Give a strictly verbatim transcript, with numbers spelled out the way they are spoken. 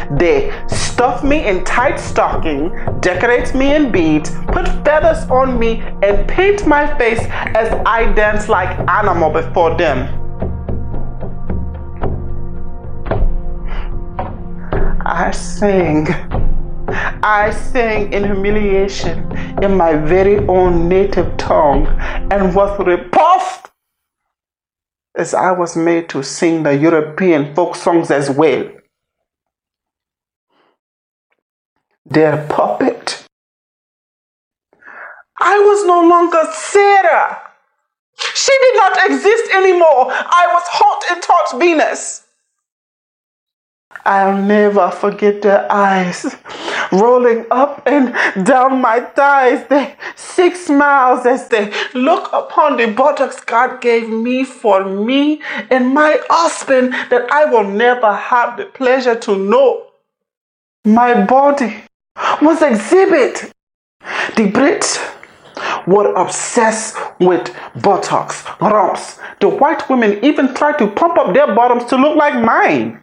They stuff me in tight stocking, decorate me in beads, put feathers on me, and paint my face as I dance like animal before them. I sing. I sing in humiliation in my very own native tongue and was repulsed as I was made to sing the European folk songs as well. Their puppet. I was no longer Sarah. She did not exist anymore. I was hot and taut Venus. I'll never forget their eyes rolling up and down my thighs, their six smiles as they look upon the buttocks God gave me for me and my husband that I will never have the pleasure to know. My body was exhibit. The Brits were obsessed with buttocks, rumps. The white women even tried to pump up their bottoms to look like mine.